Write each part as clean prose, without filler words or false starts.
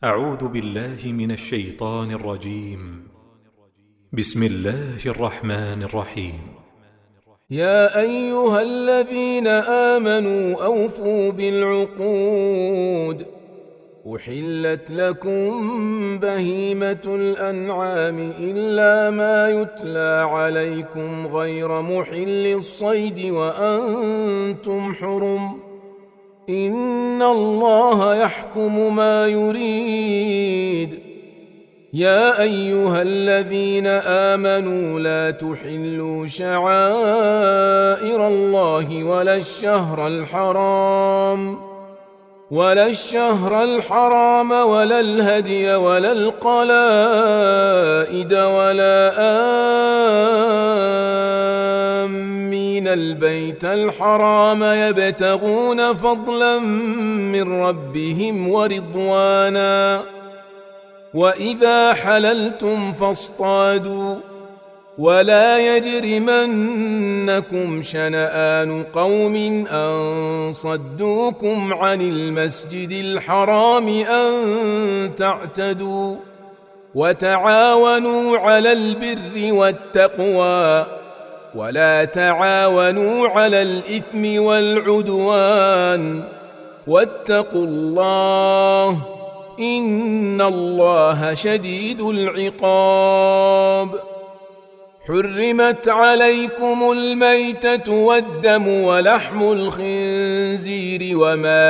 أعوذ بالله من الشيطان الرجيم. بسم الله الرحمن الرحيم. يا أيها الذين آمنوا أوفوا بالعقود. أحلت لكم بهيمة الأنعام إلا ما يتلى عليكم غير محل الصيد وأنتم حرم. إن الله يحكم ما يريد. يا أيها الذين آمنوا لا تحلوا شعائر الله ولا الشهر الحرام ولا الهدي ولا القلائد ولا آمين البيت الحرام يبتغون فضلا من ربهم ورضوانا. وإذا حللتم فاصطادوا ولا يجرمنكم شنآن قوم أن صدوكم عن المسجد الحرام أن تعتدوا. وتعاونوا على البر والتقوى ولا تعاونوا على الإثم والعدوان. واتقوا الله إن الله شديد العقاب. حرمت عليكم الميتة والدم ولحم الخنزير وما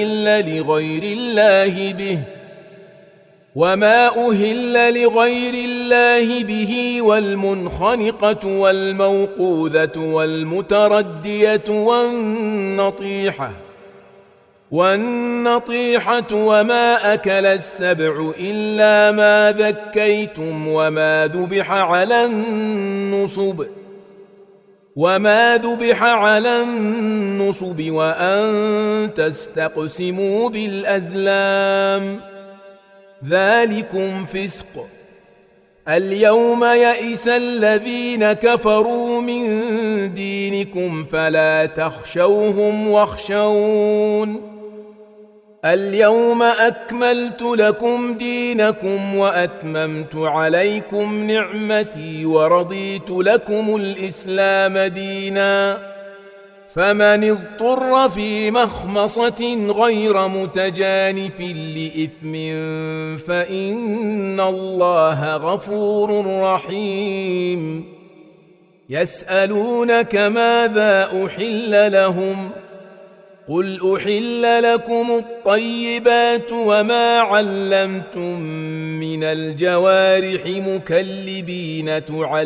أهل لغير الله به والمنخنقة والموقوذة والمتردية والنطيحة وما أكل السبع إلا ما ذكيتم وما ذبح على النصب وأن تستقسموا بالأزلام ذلكم فسق. اليوم يئس الذين كفروا من دينكم فلا تخشوهم واخشون. اليوم أكملت لكم دينكم وأتممت عليكم نعمتي ورضيت لكم الإسلام دينا. فمن اضطر في مخمصة غير متجانف لإثم فإن الله غفور رحيم. يسألونك ماذا أحل لهم قل أحل لكم الطيبات وما علمتم من الجوارح مكلبين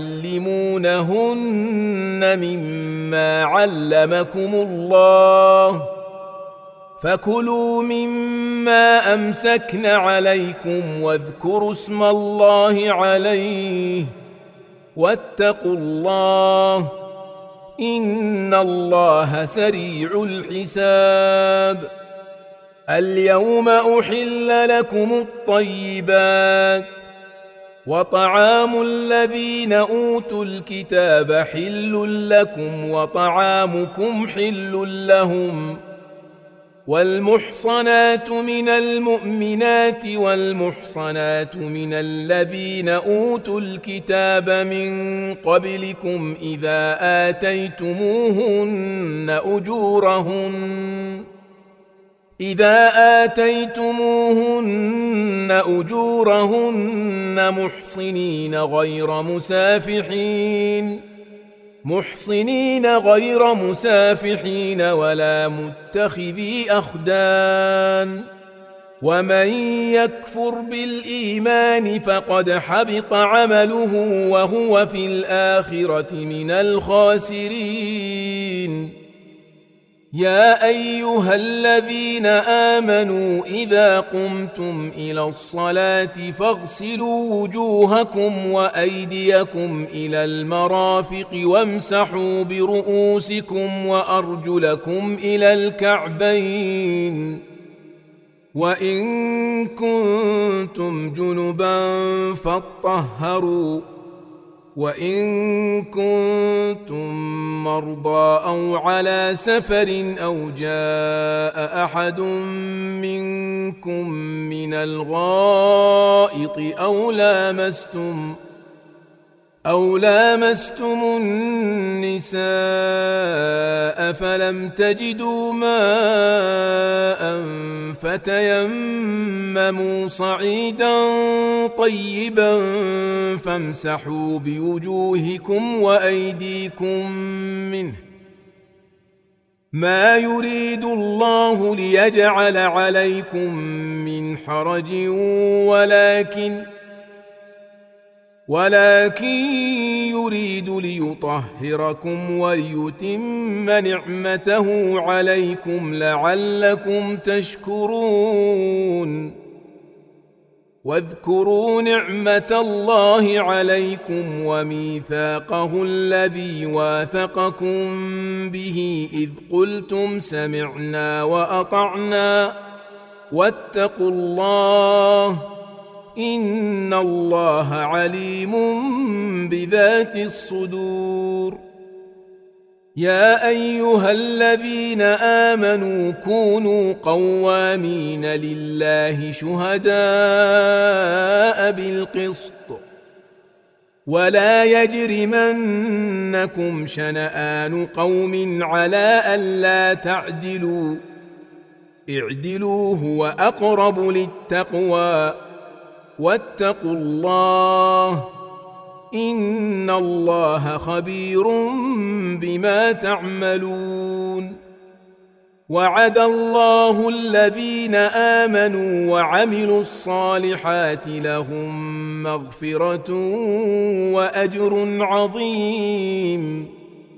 تعلمونهن مما علمكم الله فكلوا مما أمسكن عليكم واذكروا اسم الله عليه واتقوا الله إن الله سريع الحساب. اليوم أحل لكم الطيبات وطعام الذين أوتوا الكتاب حل لكم وطعامكم حل لهم. والمحصنات من المؤمنات والمحصنات من الذين أوتوا الكتاب من قبلكم إذا آتيتموهن أجورهن محصنين غير مسافحين ولا متخذي أخدان. ومن يكفر بالإيمان فقد حبط عمله وهو في الآخرة من الخاسرين. يا أيها الذين آمنوا إذا قمتم إلى الصلاة فاغسلوا وجوهكم وأيديكم إلى المرافق وامسحوا برؤوسكم وأرجلكم إلى الكعبين. وإن كنتم جنبا فاطهروا وإن كنتم مرضى أو على سفر أو جاء أحد منكم من الغائط أو لامستم النساء فلم تجدوا ماء فتيمموا صعيدا طيبا فامسحوا بوجوهكم وأيديكم منه ما يريد الله ليجعل عليكم من حرج ولكن يريد ليطهركم وليتم نعمته عليكم لعلكم تشكرون واذكروا نعمة الله عليكم وميثاقه الذي واثقكم به إذ قلتم سمعنا وأطعنا واتقوا الله إن الله عليم بذات الصدور يا أيها الذين آمنوا كونوا قوامين لله شهداء بالقسط ولا يجرمنكم شنآن قوم على ألا تعدلوا اعدلوا هو أقرب للتقوى واتقوا الله إن الله خبير بما تعملون وعد الله الذين آمنوا وعملوا الصالحات لهم مغفرة وأجر عظيم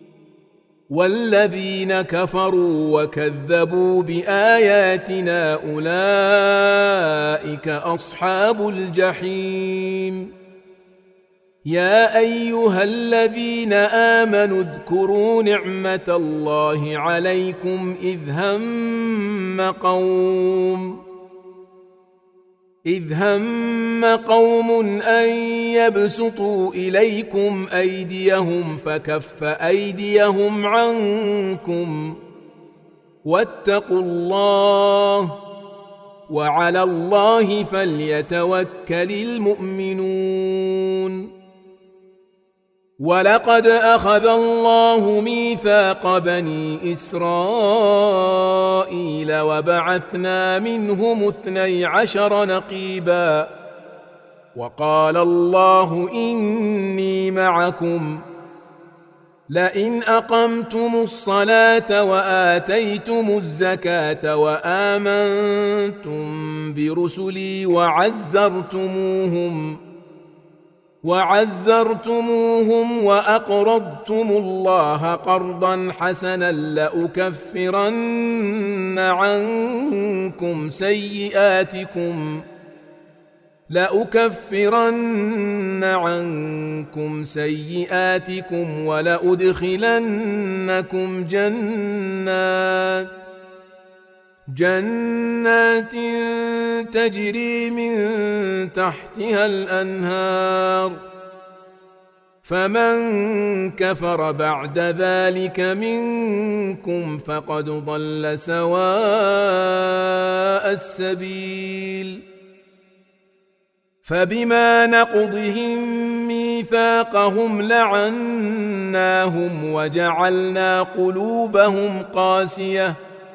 والذين كفروا وكذبوا بآياتنا أولئك أصحاب الجحيم يا أيها الذين آمنوا اذكروا نعمة الله عليكم إذ هم قوم أن يبسطوا إليكم أيديهم فكف أيديهم عنكم واتقوا الله وعلى الله فليتوكل المؤمنون ولقد أخذ الله ميثاق بني إسرائيل وبعثنا منهم 12 نقيبا وقال الله إني معكم لئن أقمتم الصلاة وآتيتم الزكاة وآمنتم برسلي وعزرتموهم وأقرضتم الله قرضا حسنا لأكفرن عنكم سيئاتكم ولأدخلنكم جنات تجري من تحتها الأنهار فمن كفر بعد ذلك منكم فقد ضل سواء السبيل فبما نقضهم ميثاقهم لعناهم وجعلنا قلوبهم قاسية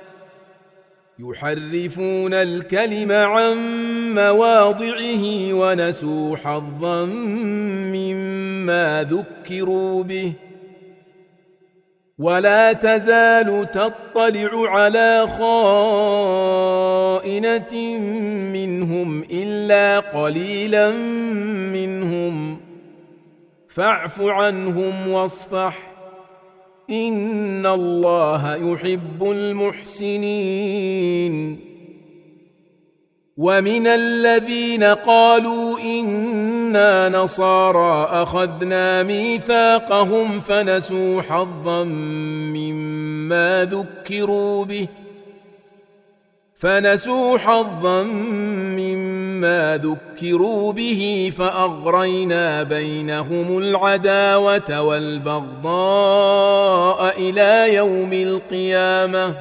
يحرفون الكلم عن مواضعه ونسوا حظا مما ذكروا به ولا تزال تطلع على خائنة منهم إلا قليلا منهم فاعف عنهم واصفح إن الله يحب المحسنين ومن الذين قالوا إنا نصارى أخذنا ميثاقهم فنسوا حظا مما ما ذكروا به فأغرينا بينهم العداوة والبغضاء إلى يوم القيامة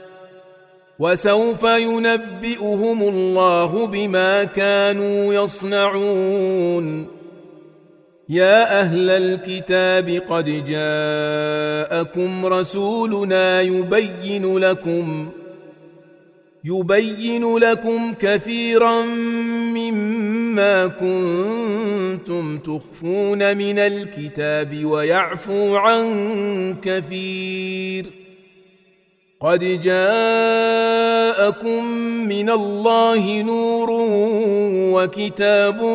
وسوف ينبئهم الله بما كانوا يصنعون. يا أهل الكتاب قد جاءكم رسولنا يبين لكم كثيرا مما كنتم تخفون من الكتاب ويعفو عن كثير. قد جاءكم من الله نور وكتاب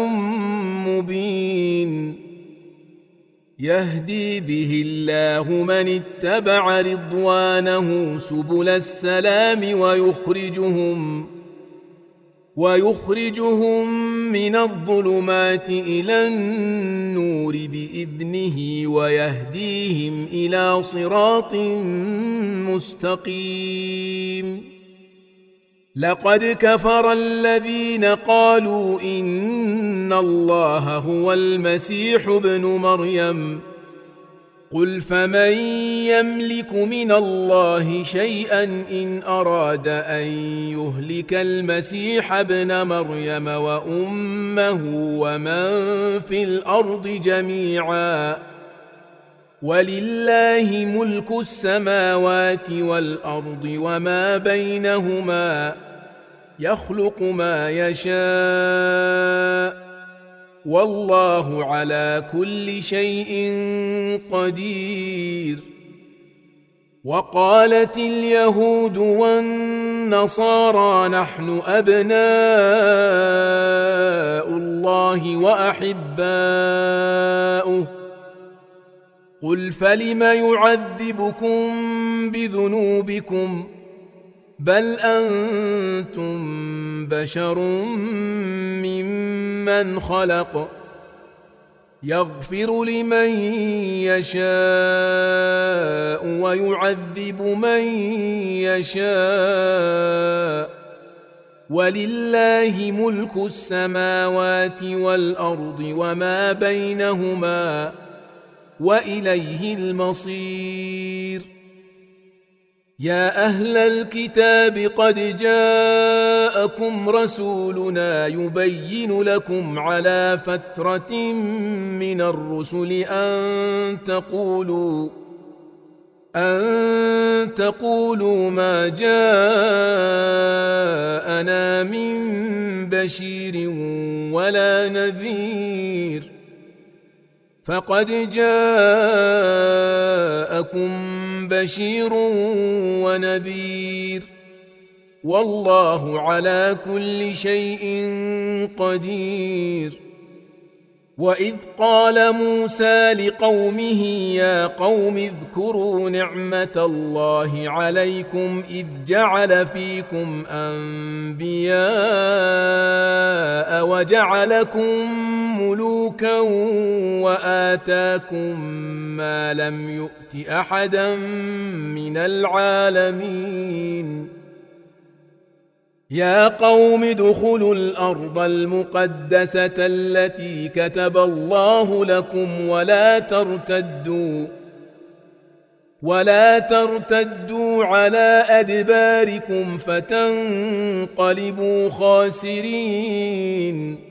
مبين يهدي به الله من اتبع رضوانه سبل السلام ويخرجهم من الظلمات إلى النور بإذنه ويهديهم إلى صراط مستقيم. لقد كفر الذين قالوا إن الله هو المسيح ابن مريم قل فمن يملك من الله شيئا إن أراد أن يهلك المسيح ابن مريم وأمه ومن في الأرض جميعا ولله ملك السماوات والأرض وما بينهما يخلق ما يشاء والله على كل شيء قدير. وقالت اليهود والنصارى نحن أبناء الله وأحباؤه قل فلم يعذبكم بذنوبكم بل أنتم بشر ممن خلق يغفر لمن يشاء ويعذب من يشاء ولله ملك السماوات والأرض وما بينهما وإليه المصير. يا أهل الكتاب قد جاءكم رسولنا يبين لكم على فترة من الرسل أن تقولوا ما جاءنا من بشير ولا نذير فقد جاءكم بشير ونذير والله على كل شيء قدير. وإذ قال موسى لقومه يا قوم اذكروا نعمة الله عليكم إذ جعل فيكم أنبياء وجعلكم ملوكا وآتاكم ما لم يؤت أحدا من العالمين. يا قوم ادخلوا الأرض المقدسة التي كتب الله لكم ولا ترتدوا على أدباركم فتنقلبوا خاسرين.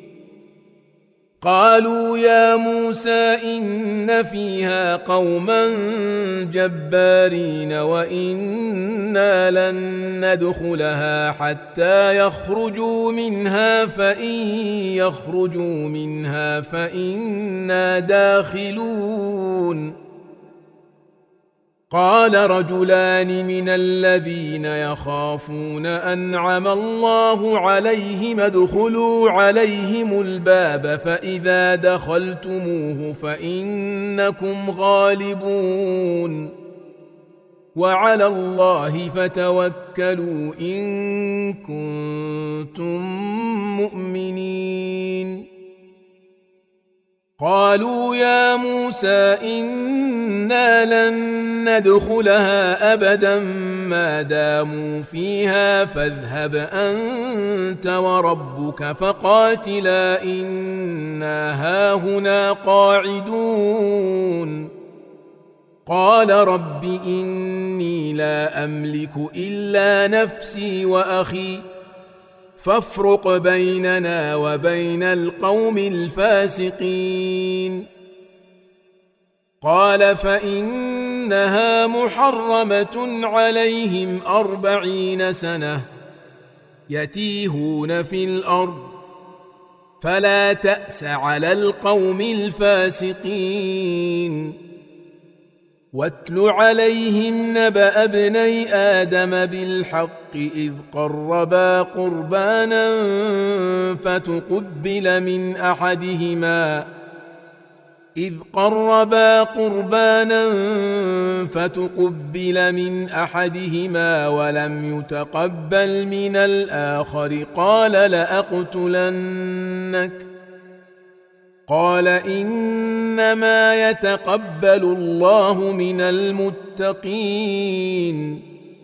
قالوا يا موسى إن فيها قوما جبارين وإنا لن ندخلها حتى يخرجوا منها فإن يخرجوا منها فإنا داخلون. قال رجلان من الذين يخافون أنعم الله عليهم ادخلوا عليهم الباب فإذا دخلتموه فإنكم غالبون وعلى الله فتوكلوا إن كنتم مؤمنين. قالوا يا موسى إنا لن ندخلها أبدا ما داموا فيها فاذهب أنت وربك فقاتلا إنا هاهنا قاعدون قال رب إني لا أملك إلا نفسي وأخي فافرق بيننا وبين القوم الفاسقين قال فإنها محرمة عليهم 40 سنة يتيهون في الأرض فلا تأس على القوم الفاسقين واتل عليهم نبأ ابني آدم بالحق إذ قربا قربانا فتقبل من أحدهما ولم يتقبل من الآخر قال لأقتلنك قال إنما يتقبل الله من المتقين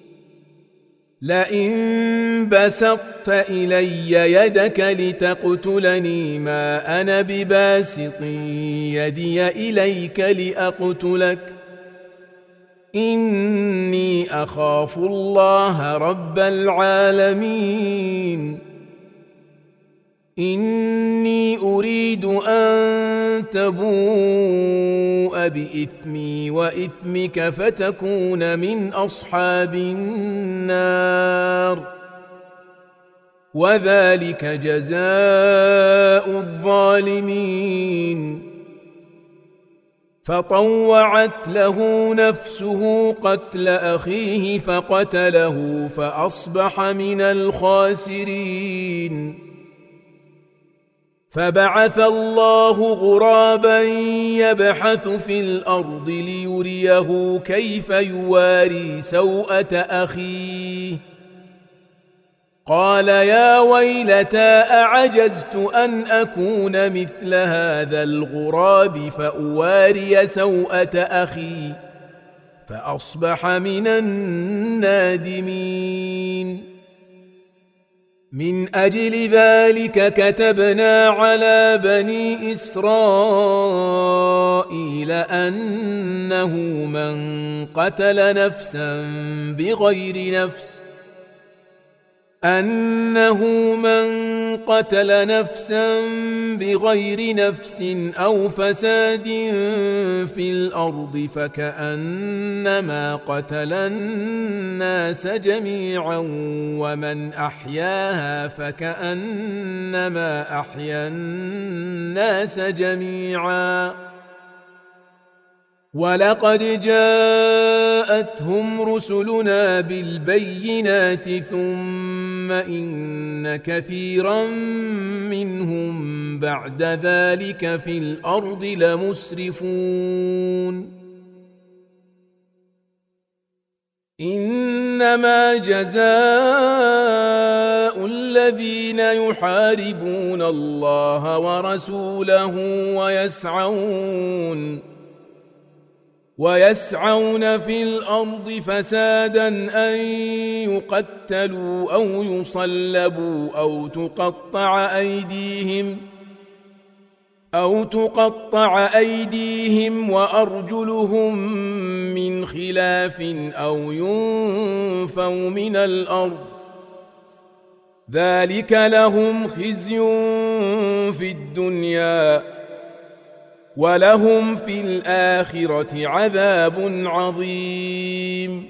لئن بسطت إلي يدك لتقتلني ما أنا بباسط يدي إليك لأقتلك إني أخاف الله رب العالمين إني أريد أن تبوء بإثمي وإثمك فتكون من أصحاب النار وذلك جزاء الظالمين فطوعت له نفسه قتل أخيه فقتله فأصبح من الخاسرين فبعث الله غرابا يبحث في الأرض ليريه كيف يواري سوءة أخيه قال يا ويلتى أعجزت أن أكون مثل هذا الغراب فأواري سوءة أخي فأصبح من النادمين من أجل ذلك كتبنا على بني إسرائيل أنه من قتل نفسا بغير نفس أو فساد في الأرض فكأنما قتل الناس جميعا ومن أحياها فكأنما أحيا الناس جميعا ولقد جاءتهم رسلنا بالبينات ثم إن كثيرا منهم بعد ذلك في الأرض لمسرفون إنما جزاء الذين يحاربون الله ورسوله ويسعون في الأرض فسادا أن يقتلوا أو يصلبوا أو تقطع أيديهم وأرجلهم من خلاف أو ينفوا من الأرض ذلك لهم خزي في الدنيا ولهم في الآخرة عذاب عظيم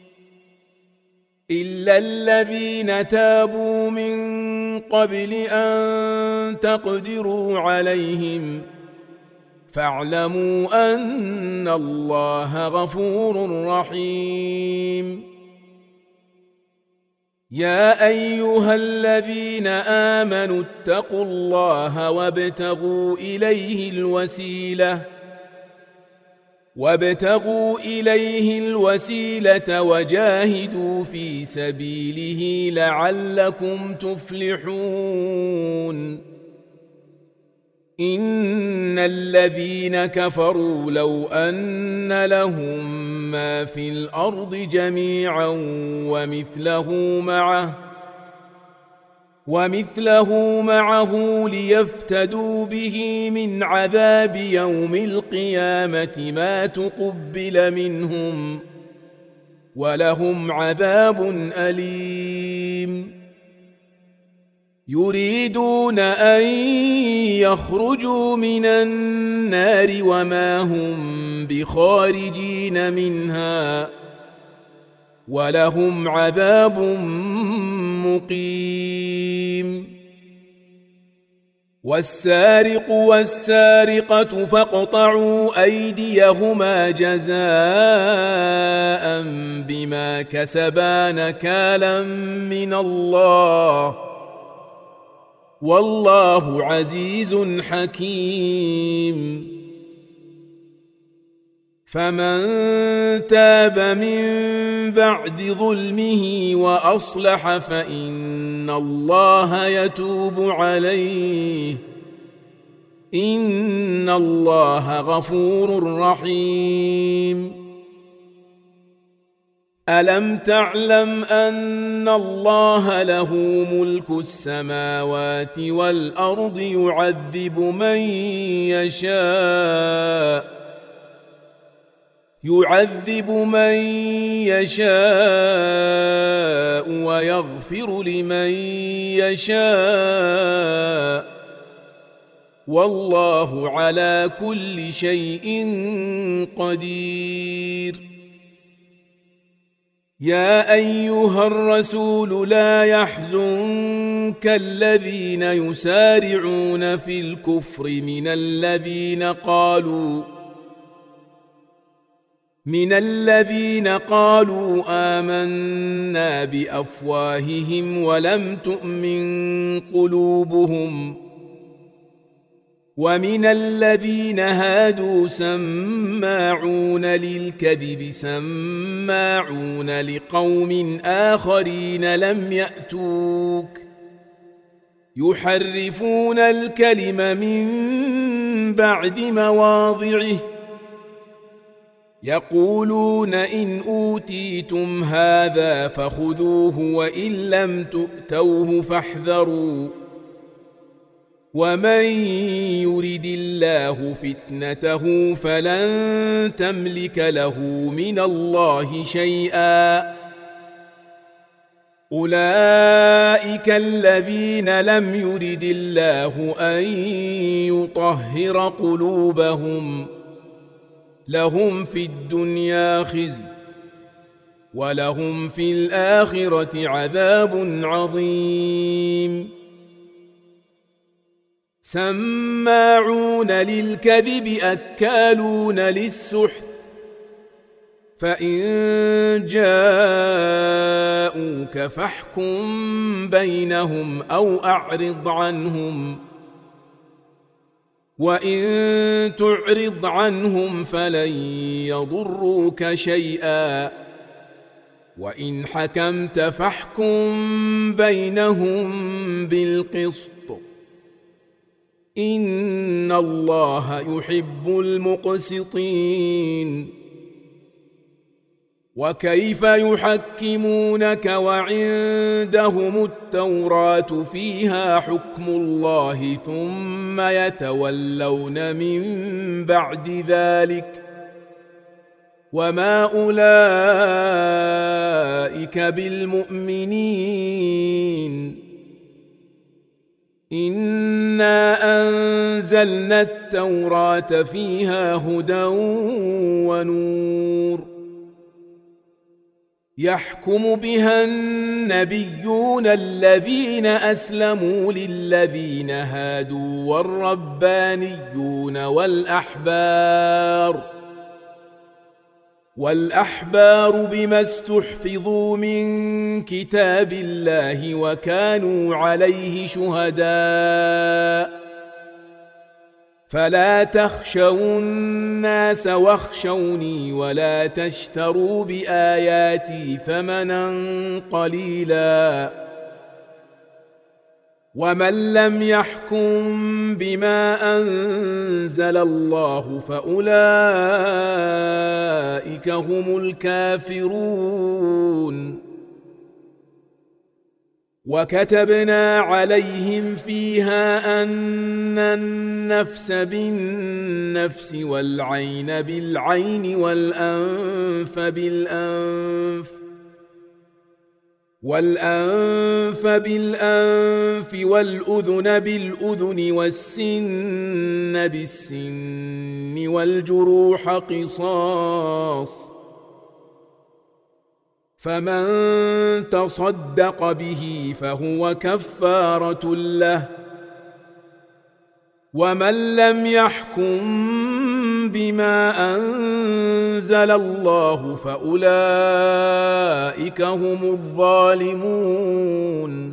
إلا الذين تابوا من قبل أن تقدروا عليهم فاعلموا أن الله غفور رحيم يا أيها الذين آمنوا اتقوا الله وابتغوا إليه الوسيلة وجاهدوا في سبيله لعلكم تفلحون إن الذين كفروا لو أن لهم ما في الأرض جميعا ومثله معه ليفتدوا به من عذاب يوم القيامة ما تقبل منهم ولهم عذاب أليم يريدون أن يخرجوا من النار وما هم بخارجين منها ولهم عذاب مقيم والسارق والسارقة فاقطعوا أيديهما جزاء بما كسبا نكالا من الله والله عزيز حكيم فمن تاب من بعد ظلمه وأصلح فإن الله يتوب عليه إن الله غفور رحيم ألم تعلم أن الله له ملك السماوات والأرض يعذب من يشاء ويغفر لمن يشاء والله على كل شيء قدير يا أيها الرسول لا يحزنك الذين يسارعون في الكفر من الذين قالوا آمنا بأفواههم ولم تؤمن قلوبهم ومن الذين هادوا سماعون للكذب سماعون لقوم آخرين لم يأتوك يحرفون الكلم من بعد مواضعه يقولون إن أوتيتم هذا فخذوه وإن لم تؤتوه فاحذروا ومن يرد الله فتنته فلن تملك له من الله شيئا أولئك الذين لم يرد الله أن يطهر قلوبهم لهم في الدنيا خزي ولهم في الآخرة عذاب عظيم سماعون للكذب أكالون للسحت فإن جاءوك فاحكم بينهم أو أعرض عنهم وإن تعرض عنهم فلن يضروك شيئا وإن حكمت فاحكم بينهم بالقسط إن الله يحب المقسطين وكيف يحكمونك وعندهم التوراة فيها حكم الله ثم يتولون من بعد ذلك وما أولئك بالمؤمنين إنا أنزلنا التوراة فيها هدى ونور يحكم بها النبيون الذين أسلموا للذين هادوا والربانيون والأحبار بما استحفظوا من كتاب الله وكانوا عليه شهداء فلا تخشوا الناس واخشوني ولا تشتروا بآياتي ثمنا قليلا ومن لم يحكم بما أنزل الله فأولئك هم الكافرون وكتبنا عليهم فيها أن النفس بالنفس والعين بالعين والأنف بالأنف والأذن بالأذن والسن بالسن والجروح قصاص فمن تصدق به فهو كفارة له ومن لم يحكم بما أنزل الله فأولئك هم الظالمون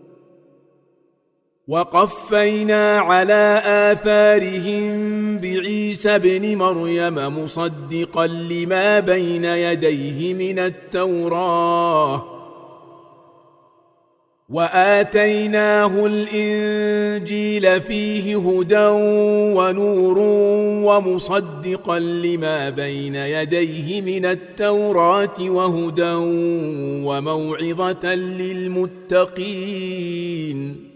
وقفينا على آثارهم بعيسى ابن مريم مصدقا لما بين يديه من التوراة وآتيناه الإنجيل فيه هدى ونور ومصدقا لما بين يديه من التوراة وهدى وموعظة للمتقين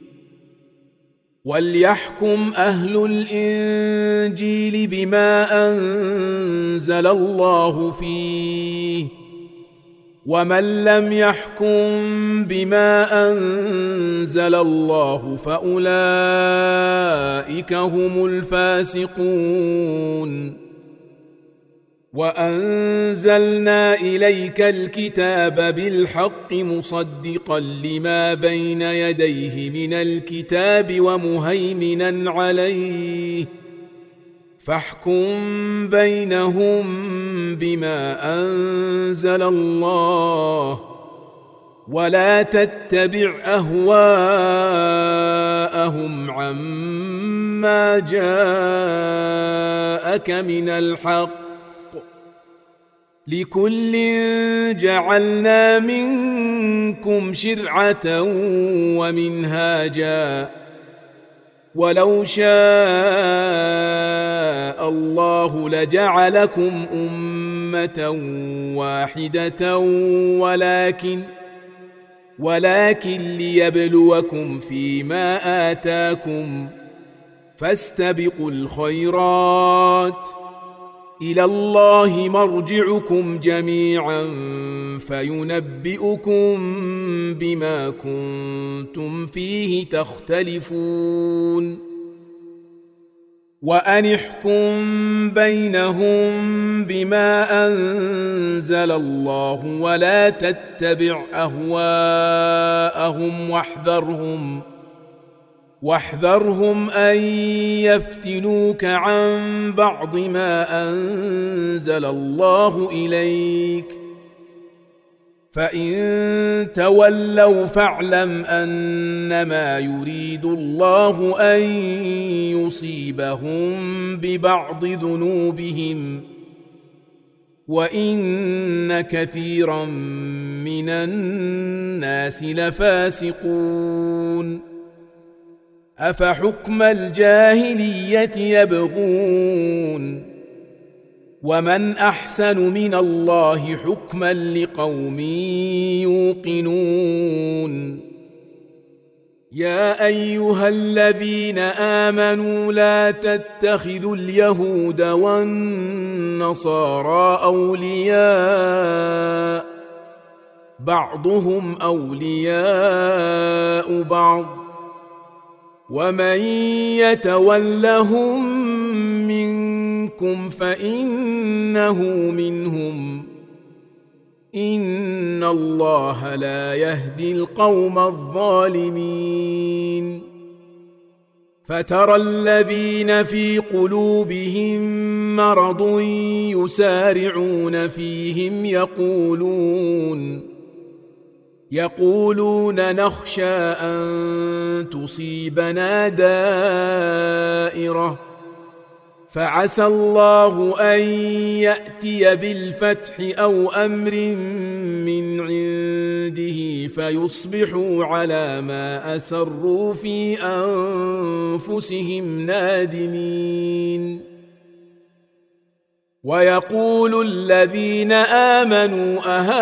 وليحكم أهل الإنجيل بما أنزل الله فيه ومن لم يحكم بما أنزل الله فأولئك هم الفاسقون وأنزلنا إليك الكتاب بالحق مصدقا لما بين يديه من الكتاب ومهيمنا عليه فاحكم بينهم بما أنزل الله ولا تتبع أهواءهم عما جاءك من الحق لكل جعلنا منكم شرعة ومنهاجا ولو شاء الله لجعلكم أمة واحدة ولكن ليبلوكم فيما آتاكم فاستبقوا الخيرات إلى الله مرجعكم جميعا فينبئكم بما كنتم فيه تختلفون وأن احكم بينهم بما أنزل الله ولا تتبع أهواءهم واحذرهم أن يفتنوك عن بعض ما أنزل الله إليك فإن تولوا فاعلم أنما يريد الله أن يصيبهم ببعض ذنوبهم وإن كثيرا من الناس لفاسقون أفحكم الجاهلية يبغون ومن أحسن من الله حكما لقوم يوقنون يا أيها الذين آمنوا لا تتخذوا اليهود والنصارى أولياء بعضهم أولياء بعض ومن يتولهم منكم فإنه منهم إن الله لا يهدي القوم الظالمين فترى الذين في قلوبهم مرض يسارعون فيهم يقولون نخشى أن تصيبنا دائرة فعسى الله أن يأتي بالفتح أو أمر من عنده فيصبحوا على ما أسروا في أنفسهم نادمين. ويقول الذين آمنوا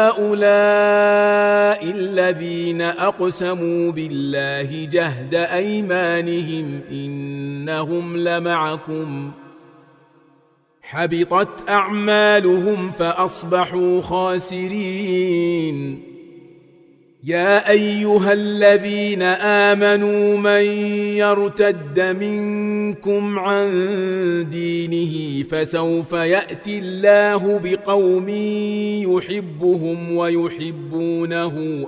أهؤلاء الذين أقسموا بالله جهد أيمانهم إنهم لمعكم حبطت أعمالهم فأصبحوا خاسرين. يا أيها الذين آمنوا من يرتد منكم عن دينه فسوف يأتي الله بقوم يحبهم ويحبونه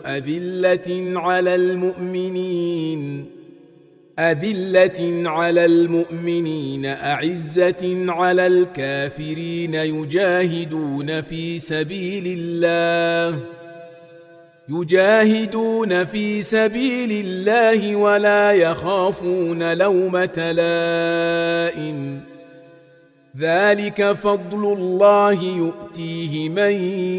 أذلة على المؤمنين أعزة على الكافرين يجاهدون في سبيل الله ولا يخافون لومة لائم. ذلك فضل الله يؤتيه من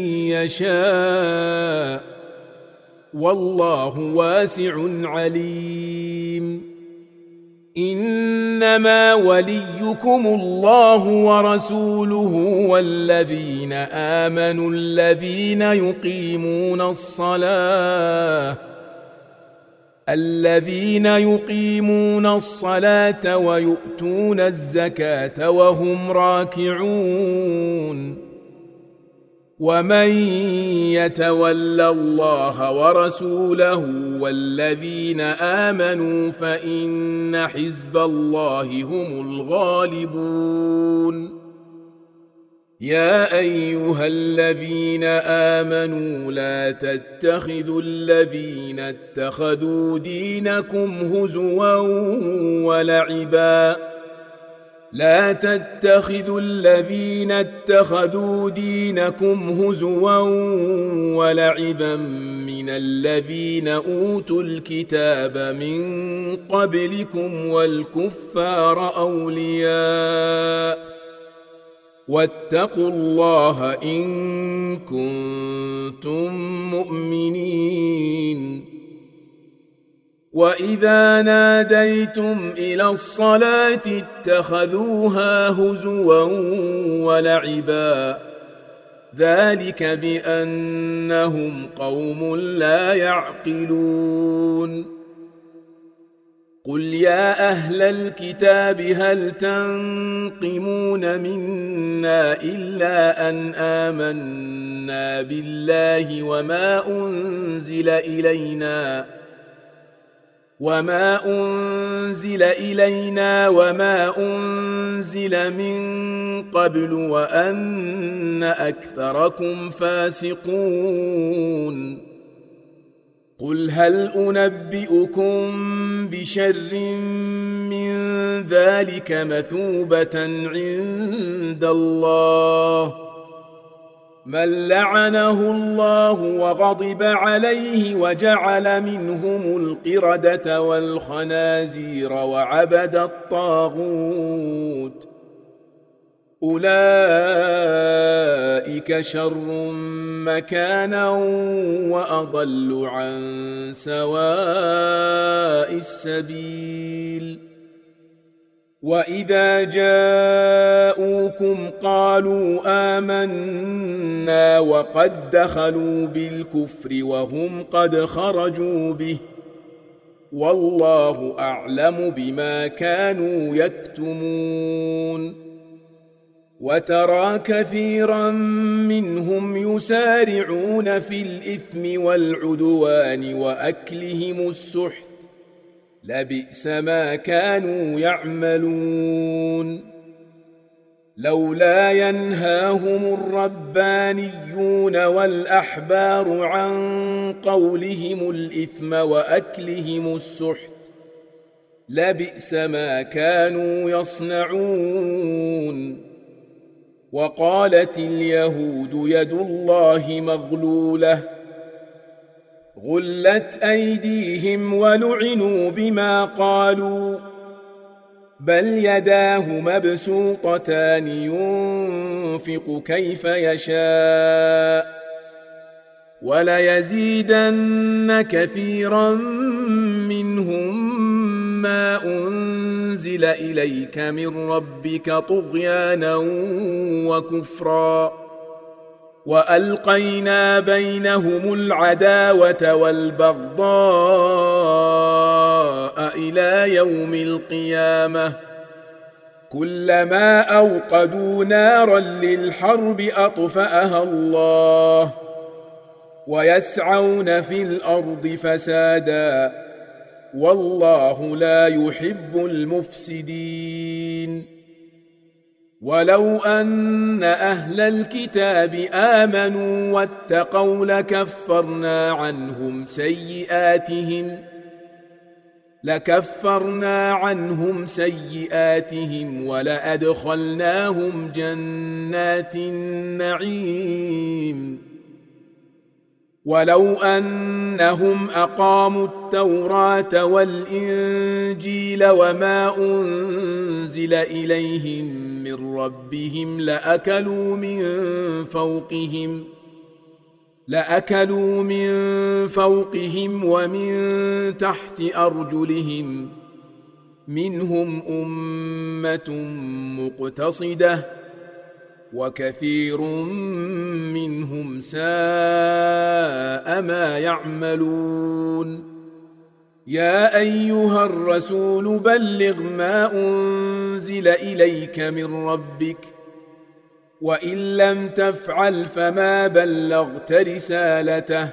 يشاء والله واسع عليم. إنما وليكم الله ورسوله والذين آمنوا الذين يقيمون الصلاة ويؤتون الزكاة وهم راكعون. ومن يتول الله ورسوله والذين آمنوا فإن حزب الله هم الغالبون. يا أيها الذين آمنوا لا تتخذوا الذين اتخذوا دينكم هزوا ولعبا من الذين أوتوا الكتاب من قبلكم والكفار أولياء واتقوا الله إن كنتم مؤمنين. وإذا ناديتم إلى الصلاة اتخذوها هزوا ولعبا ذلك بأنهم قوم لا يعقلون. قل يا أهل الكتاب هل تنقمون منا إلا أن آمنا بالله وما أنزل إلينا وما أنزل من قبل وأن أكثركم فاسقون. قل هل أنبئكم بشر من ذلك مثوبة عند الله من لعنه الله وغضب عليه وجعل منهم القردة والخنازير وعبد الطاغوت أولئك شر مكانا وأضل عن سواء السبيل. وإذا جاءوكم قالوا آمنا وقد دخلوا بالكفر وهم قد خرجوا به والله أعلم بما كانوا يكتمون. وترى كثيرا منهم يسارعون في الإثم والعدوان وأكلهم السحت لبئس ما كانوا يعملون. لولا ينهاهم الربانيون والأحبار عن قولهم الإثم وأكلهم السحت لبئس ما كانوا يصنعون. وقالت اليهود يد الله مغلولة غلت أيديهم ولعنوا بما قالوا بل يداه مبسوطتان ينفق كيف يشاء وليزيدن كثيرا منهم ما أنزل إليك من ربك طغيانا وكفرا وألقينا بينهم العداوة والبغضاء إلى يوم القيامة كلما أوقدوا نارا للحرب أطفأها الله ويسعون في الأرض فسادا والله لا يحب المفسدين ولو أن أهل الكتاب آمنوا واتقوا لكفرنا عنهم سيئاتهم ولأدخلناهم جنات النعيم ولو أنهم أقاموا التوراة والإنجيل وما أنزل إليهم من ربهم لأكلوا من فوقهم ومن تحت أرجلهم منهم أمة مقتصدة وكثير منهم ساء ما يعملون يا أيها الرسول بلغ ما أنزل إليك من ربك وإن لم تفعل فما بلغت رسالته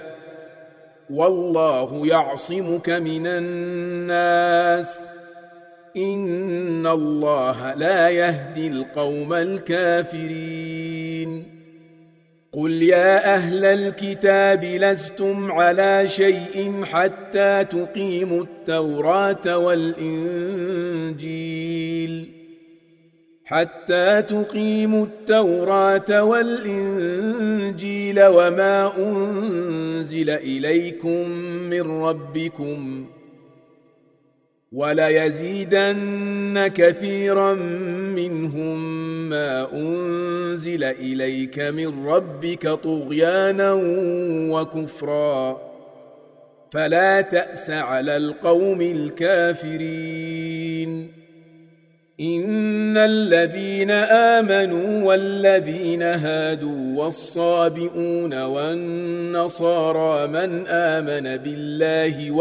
والله يعصمك من الناس إن الله لا يهدي القوم الكافرين قل يا أهل الكتاب لستم على شيء حتى تقيموا التوراة والإنجيل وما أنزل إليكم من ربكم وليزيدن كثيرا منهم ما أنزل إليك من ربك طغيانا وكفرا فلا تأس على القوم الكافرين إن الذين آمنوا والذين هادوا والصابئون والنصارى من آمن بالله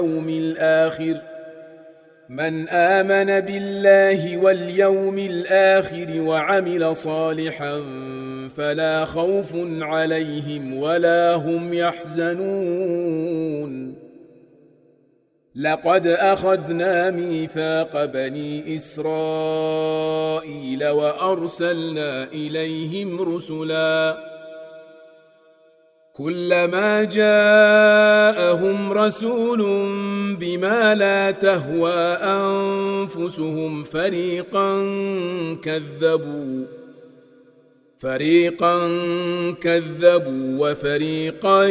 واليوم الآخر وعمل صالحا فلا خوف عليهم ولا هم يحزنون لقد أخذنا ميثاق بني إسرائيل وأرسلنا إليهم رسلا كلما جاءهم رسول بما لا تهوى أنفسهم فريقا كذبوا وفريقا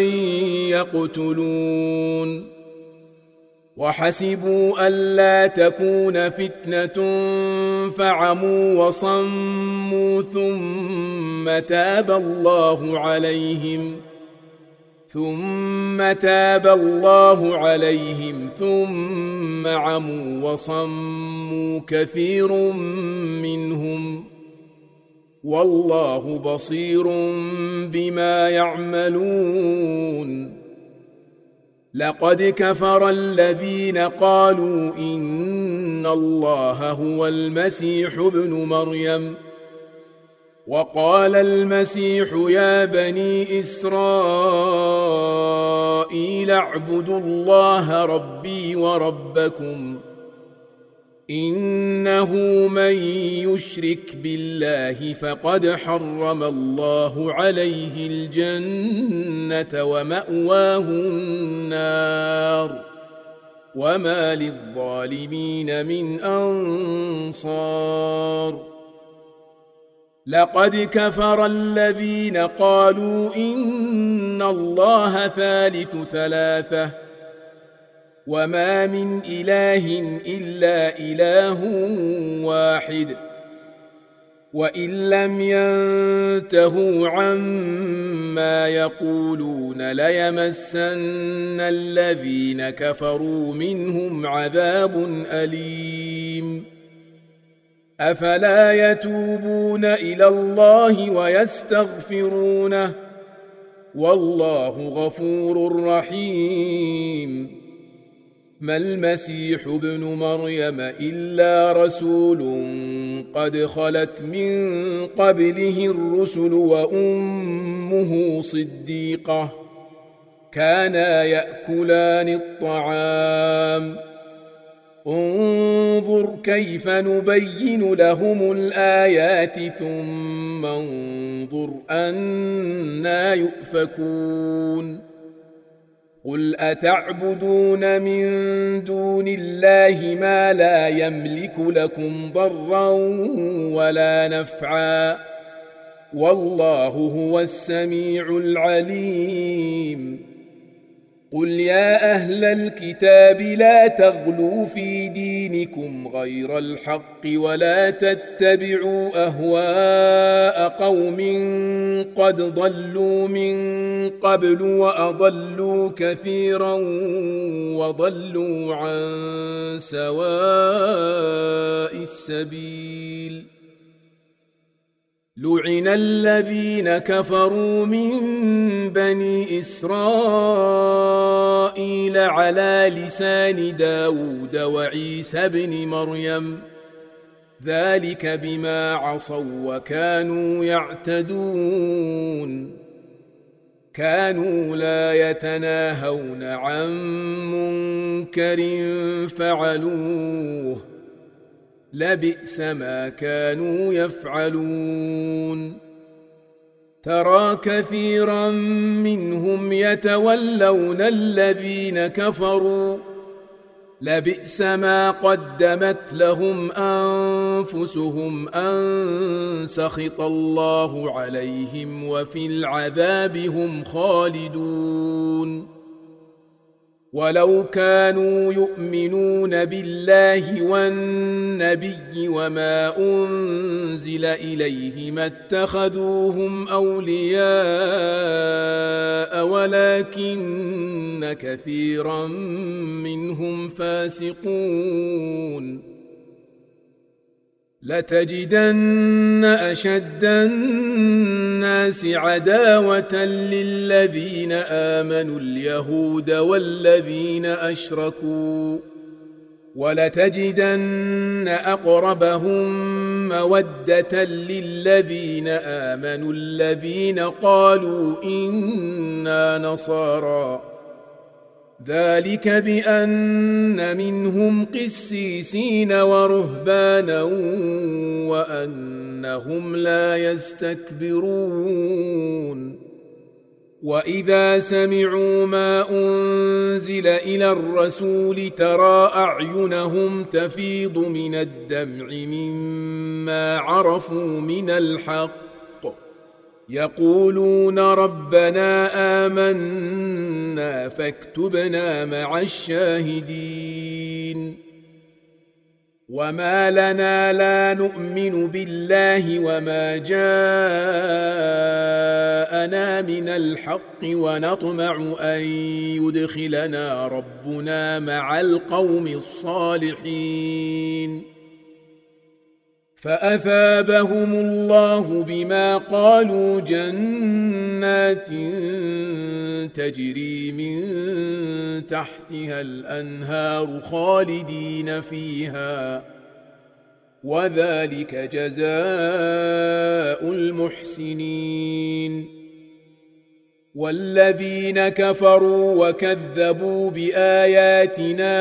يقتلون وحسبوا ألا تكون فتنة فعموا وصموا ثم تاب الله عليهم ثم عموا وصموا كثير منهم والله بصير بما يعملون لقد كفر الذين قالوا إن الله هو المسيح ابن مريم وقال المسيح يا بني إسرائيل اعبدوا الله ربي وربكم إنه من يشرك بالله فقد حرم الله عليه الجنة ومأواه النار وما للظالمين من أنصار لقد كفر الذين قالوا إن الله ثالث ثلاثة وما من إله إلا إله واحد وإن لم ينتهوا عما يقولون ليمسن الذين كفروا منهم عذاب أليم أفلا يتوبون إلى الله ويستغفرونه والله غفور رحيم ما المسيح ابن مريم إلا رسول قد خلت من قبله الرسل وأمه صديقة كانا يأكلان الطعام انظر كيف نبين لهم الآيات ثم انظر أنى يؤفكون قل أتعبدون من دون الله ما لا يملك لكم ضرا ولا نفعا والله هو السميع العليم قل يا أهل الكتاب لا تغلوا في دينكم غير الحق ولا تتبعوا أهواء قوم قد ضلوا من قبل وأضلوا كثيرا وضلوا عن سواء السبيل لعن الذين كفروا من بني إسرائيل على لسان داود وعيسى بن مريم ذلك بما عصوا وكانوا يعتدون كانوا لا يتناهون عن منكر فعلوه لبئس ما كانوا يفعلون ترى كثيرا منهم يتولون الذين كفروا لبئس ما قدمت لهم أنفسهم أن سخط الله عليهم وفي العذاب هم خالدون ولو كانوا يؤمنون بالله والنبي وما أنزل إليه ما اتخذوهم أولياء ولكن كثيرا منهم فاسقون لتجدن أشد الناس عداوة للذين آمنوا اليهود والذين أشركوا ولتجدن أقربهم مودة للذين آمنوا الذين قالوا إنا نصارى ذلك بأن منهم قسيسين ورهبانا وأنهم لا يستكبرون وإذا سمعوا ما أنزل إلى الرسول ترى أعينهم تفيض من الدمع مما عرفوا من الحق يقولون ربنا آمنا فاكتبنا مع الشاهدين وما لنا لا نؤمن بالله وما جاءنا من الحق ونطمع أن يدخلنا ربنا مع القوم الصالحين فأثابهم الله بما قالوا جنات تجري من تحتها الأنهار خالدين فيها وذلك جزاء المحسنين والذين كفروا وكذبوا بآياتنا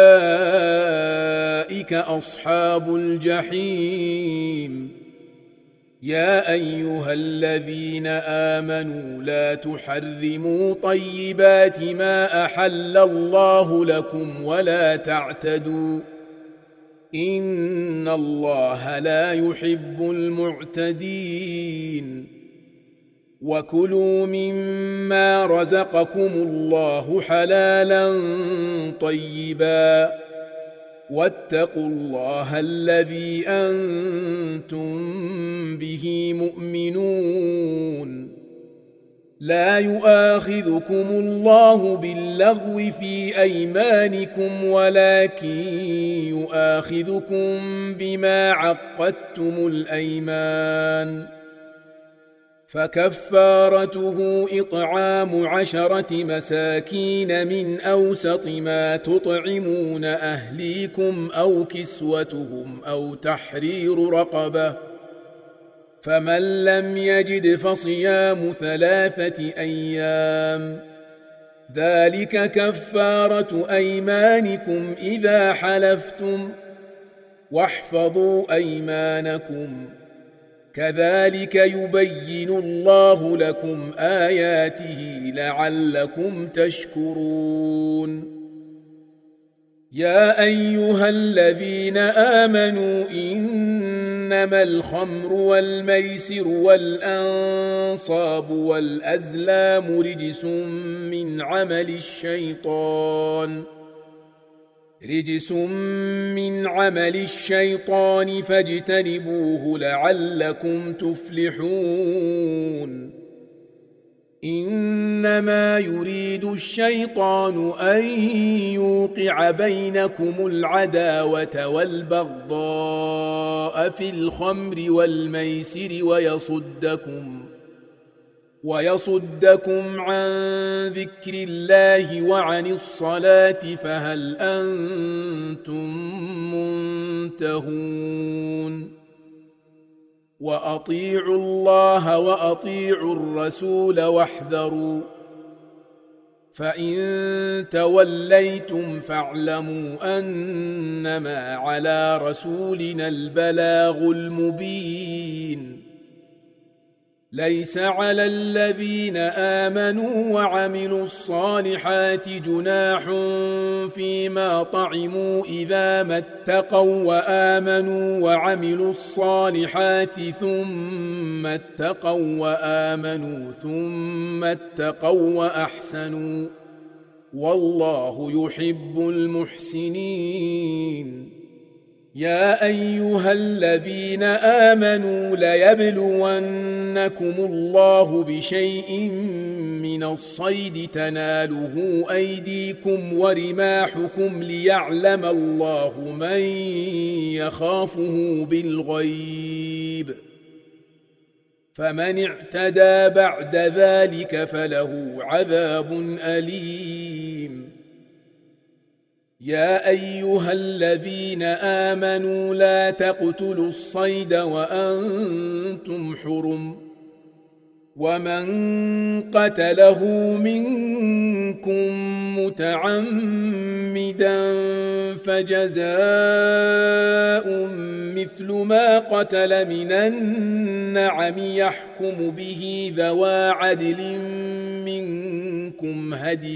أولئك أصحاب الجحيم يا أيها الذين آمنوا لا تحرموا طيبات ما أحل الله لكم ولا تعتدوا إن الله لا يحب المعتدين وكلوا مما رزقكم الله حلالا طيبا واتقوا الله الذي أنتم به مؤمنون. لا يؤاخذكم الله باللغو في أيمانكم ولكن يؤاخذكم بما عقدتم الأيمان، فكفارته إطعام 10 مساكين من أوسط ما تطعمون أهليكم أو كسوتهم أو تحرير رقبة، فمن لم يجد فصيام 3 أيام، ذلك كفارة أيمانكم إذا حلفتم، واحفظوا أيمانكم، كذلك يبين الله لكم آياته لعلكم تشكرون. يا أيها الذين آمنوا إنما الخمر والميسر والأنصاب والأزلام رجس من عمل الشيطان فاجتنبوه لعلكم تفلحون. إنما يريد الشيطان أن يوقع بينكم العداوة والبغضاء في الخمر والميسر ويصدكم عن ذكر الله وعن الصلاة، فهل أنتم منتهون؟ وأطيعوا الله وأطيعوا الرسول واحذروا، فإن توليتم فاعلموا أنما على رسولنا البلاغ المبين. ليس على الذين آمنوا وعملوا الصالحات جناح فيما طعموا إذا ما اتقوا وآمنوا وعملوا الصالحات ثم اتقوا وأحسنوا، والله يحب المحسنين. يا أيها الذين آمنوا ليبلونكم الله بشيء من الصيد تناله أيديكم ورماحكم ليعلم الله من يخافه بالغيب، فمن اعتدى بعد ذلك فله عذاب أليم. يا أيها الذين آمنوا لا تقتلوا الصيد وأنتم حرم، ومن قتله منكم متعمدا فجزاء مثل ما قتل من النعم يحكم به ذوى عدل منكم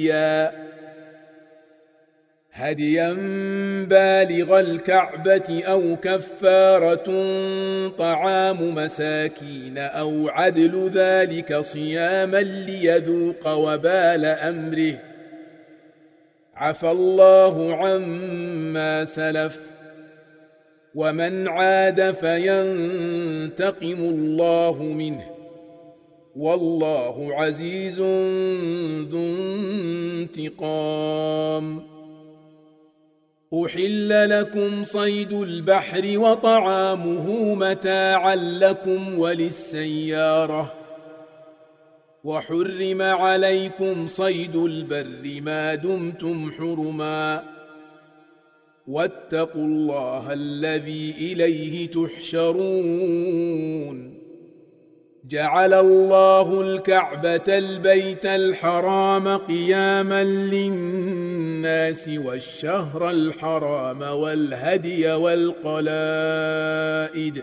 هديا بالغ الكعبة أو كفارة طعام مساكين أو عدل ذلك صياما ليذوق وبال أمره، عفى الله عما سلف، ومن عاد فينتقم الله منه، والله عزيز ذو انتقام. أحل لكم صيد البحر وطعامه متاعا لكم وللسيارة، وحرم عليكم صيد البر ما دمتم حرما، واتقوا الله الذي إليه تحشرون. جعل الله الكعبة البيت الحرام قياما للناس والشهر الحرام والهدي والقلائد،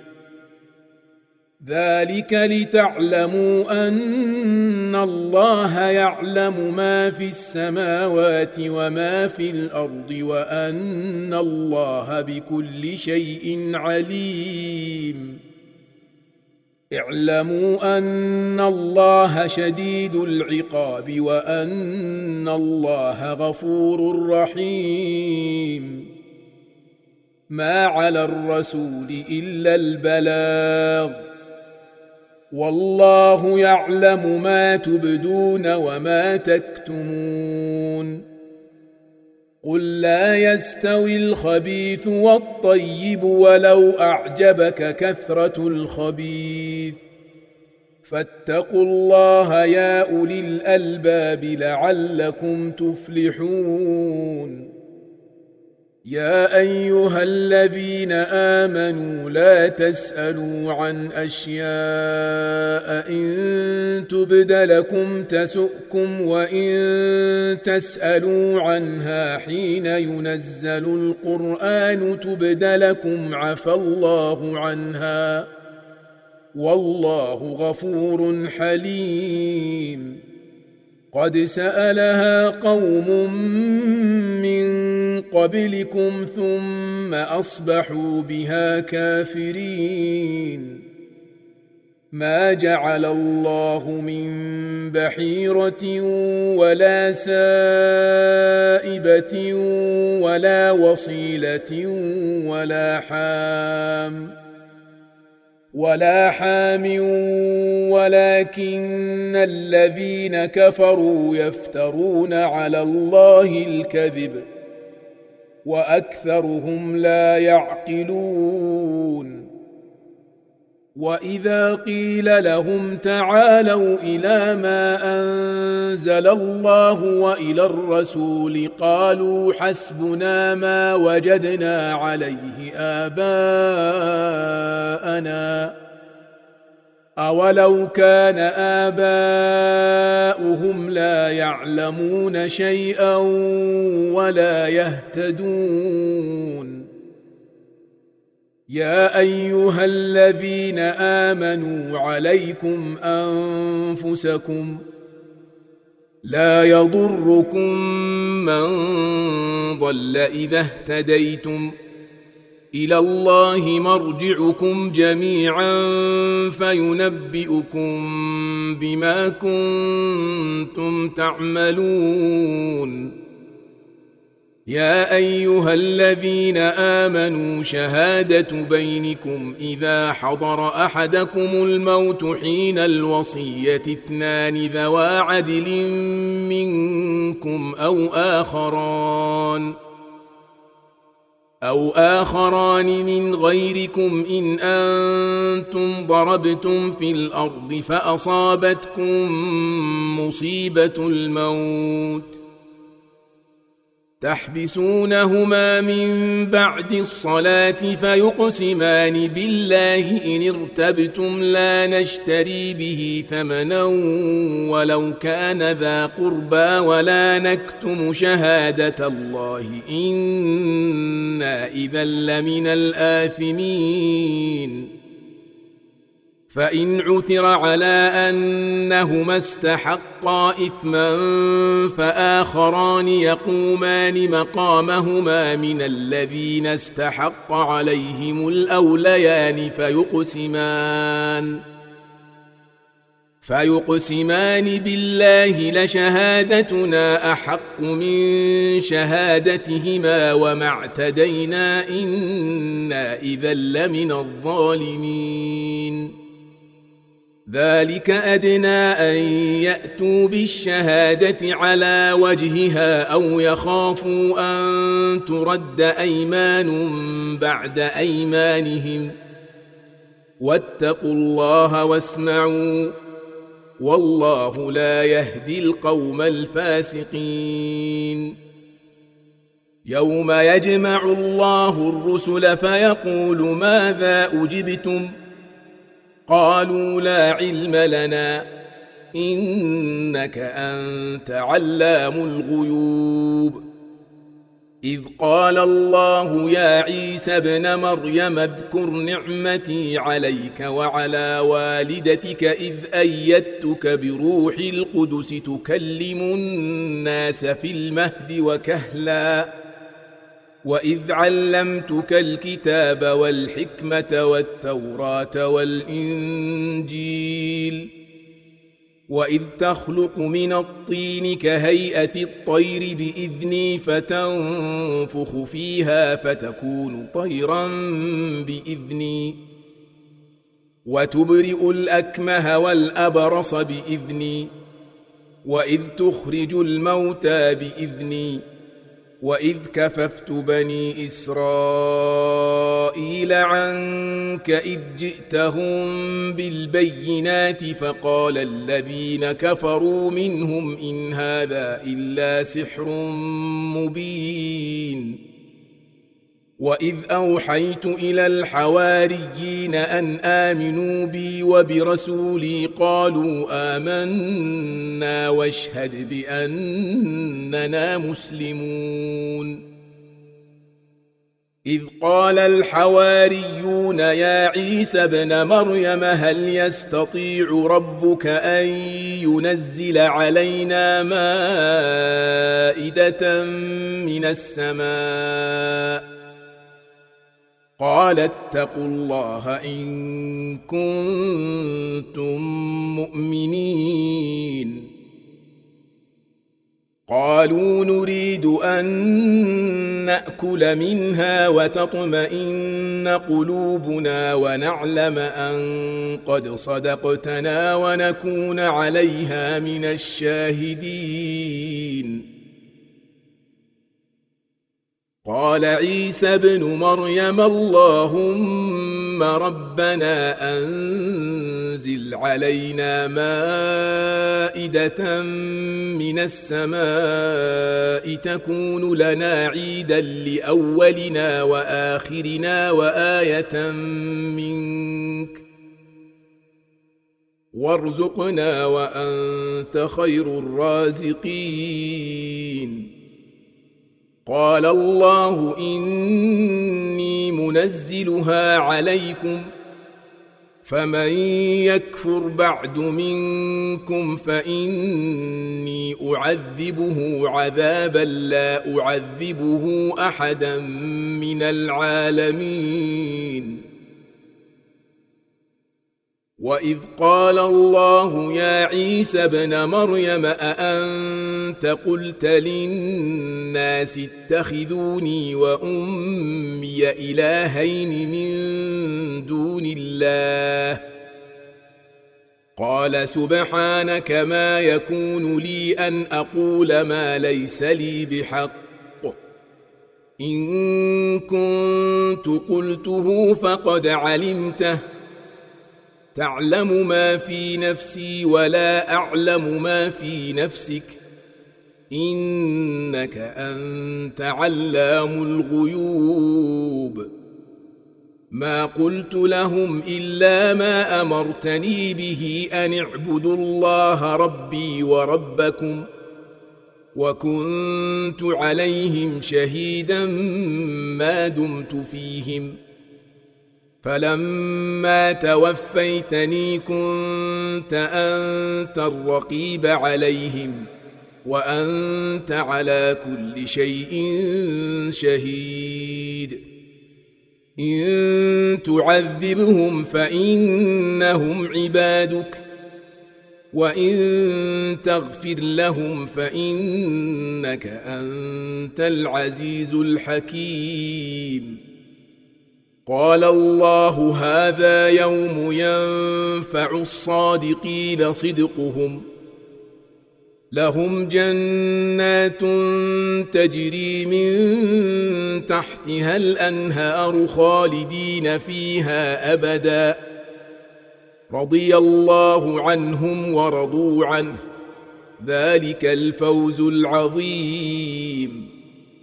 ذلك لتعلموا أن الله يعلم ما في السماوات وما في الأرض وأن الله بكل شيء عليم. اعلموا أن الله شديد العقاب وأن الله غفور رحيم. ما على الرسول إلا البلاغ، والله يعلم ما تبدون وما تكتمون. قل لا يستوي الخبيث والطيب ولو أعجبك كثرة الخبيث، فاتقوا الله يا أولي الألباب لعلكم تفلحون. يا أيها الذين آمنوا لا تسألوا عن أشياء إن تبد لكم تسؤكم وإن تسألوا عنها حين ينزل القرآن تبد لكم عفى الله عنها والله غفور حليم. قد سألها قوم من قبلكم ثم أصبحوا بها كافرين. ما جعل الله من بحيرة ولا سائبة ولا وصيلة ولا حام ولكن الذين كفروا يفترون على الله الكذب وأكثرهم لا يعقلون. وإذا قيل لهم تعالوا إلى ما أنزل الله وإلى الرسول قالوا حسبنا ما وجدنا عليه آباءنا أولو كان آباؤهم لا يعلمون شيئا ولا يهتدون. يا أيها الذين آمنوا عليكم أنفسكم لا يضركم من ضل إذا اهتديتم إلى الله مرجعكم جميعا فينبئكم بما كنتم تعملون. يا أيها الذين آمنوا شهادة بينكم إذا حضر أحدكم الموت حين الوصية اثنان ذوى عدل منكم أو آخران من غيركم إن أنتم ضربتم في الأرض فأصابتكم مصيبة الموت تحبسونهما من بعد الصلاة فيقسمان بالله إن ارتبتم لا نشتري به ثمنا ولو كان ذا قربى ولا نكتم شهادة الله إنا إذا لمن الآثمين. فإن عثر على أنهما استحقا إثما فآخران يقومان مقامهما من الذين استحق عليهم الأوليان فيقسمان بالله لشهادتنا أحق من شهادتهما وما اعتدينا إنا إذا لمن الظالمين. ذلك أدنى أن يأتوا بالشهادة على وجهها أو يخافوا أن ترد أيمان بعد أيمانهم واتقوا الله واسمعوا والله لا يهدي القوم الفاسقين. يوم يجمع الله الرسل فيقول ماذا أجبتم قالوا لا علم لنا إنك أنت علام الغيوب. إذ قال الله يا عيسى ابن مريم اذكر نعمتي عليك وعلى والدتك إذ أيدتك بروح القدس تكلم الناس في المهد وكهلا وإذ علمتك الكتاب والحكمة والتوراة والإنجيل وإذ تخلق من الطين كهيئة الطير بإذني فتنفخ فيها فتكون طيرا بإذني وتبرئ الأكمه والأبرص بإذني وإذ تخرج الموتى بإذني وإذ كففت بني إسرائيل عنك إذ جئتهم بالبينات فقال الذين كفروا منهم إن هذا إلا سحر مبين وإذ أوحيت إلى الحواريين أن آمنوا بي وبرسولي قالوا آمنا واشهد بأننا مسلمون إذ قال الحواريون يا عيسى ابن مريم هل يستطيع ربك أن ينزل علينا مائدة من السماء قال اتقوا الله إن كنتم مؤمنين قالوا نريد أن نأكل منها وتطمئن قلوبنا ونعلم أن قد صدقتنا ونكون عليها من الشاهدين قال عيسى ابن مريم اللهم ربنا أنزل علينا مائدة من السماء تكون لنا عيدا لأولنا وآخرنا وآية منك وارزقنا وأنت خير الرازقين قال الله إني منزلها عليكم فمن يكفر بعد منكم فإني أعذبه عذابا لا أعذبه أحدا من العالمين وإذ قال الله يا عيسى ابن مريم أأنت قلت للناس اتخذوني وأمي إلهين من دون الله قال سبحانك ما يكون لي أن أقول ما ليس لي بحق إن كنت قلته فقد علمته تعلم ما في نفسي ولا أعلم ما في نفسك إنك أنت علام الغيوب ما قلت لهم إلا ما أمرتني به أن اعبدوا الله ربي وربكم وكنت عليهم شهيدا ما دمت فيهم فلما توفيتني كنت أنت الرقيب عليهم وأنت على كل شيء شهيد إن تعذبهم فإنهم عبادك وإن تغفر لهم فإنك أنت العزيز الحكيم قال الله هذا يوم ينفع الصادقين صدقهم لهم جنات تجري من تحتها الأنهار خالدين فيها أبدا رضي الله عنهم ورضوا عنه ذلك الفوز العظيم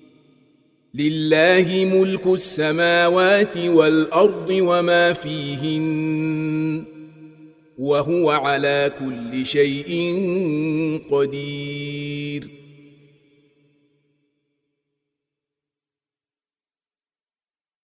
لله ملك السماوات والأرض وما فيهن وهو على كل شيء قدير